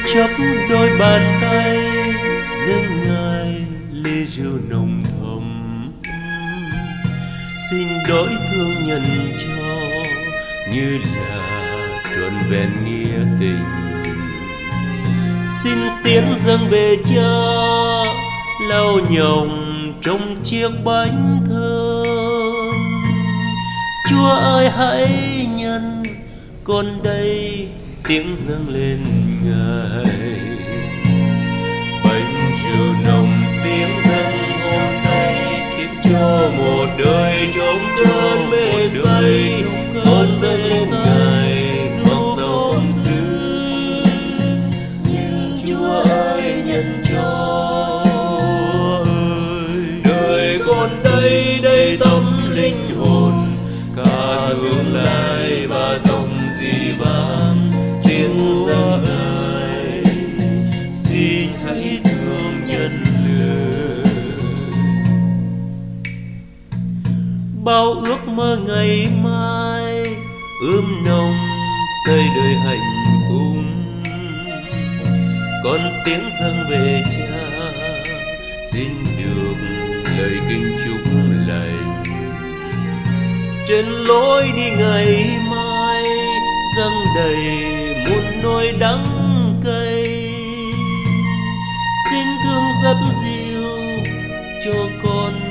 chắp đôi bàn tay dâng ngài ly rượu nồng thầm, xin đổi thương nhân cho như là trọn vẹn nghĩa tình. Xin tiến dâng về cha lau nhồng trong chiếc bánh thơm. Chúa ơi hãy nhân con đây tiếng dâng lên ngài. Bánh rượu nồng tiếng dâng hôm nay khiến cho một đời trong cơn mê say. Con dâng lên ngài mặc dầu ấm xứ, nhưng Chúa ơi nhân cho đời con đây đầy tấm linh hồn, cả tương lai và dòng dì vang tiếng dâng ngài. Xin hãy thương nhân lời bao ước mơ ngày mai, ươm nồng xây đời hạnh phúc. Con tiếng dâng về cha xin được lời kinh chúc lành. Trên lối đi ngày mai dâng đầy muôn nỗi đắng cay. Xin thương rất dịu cho con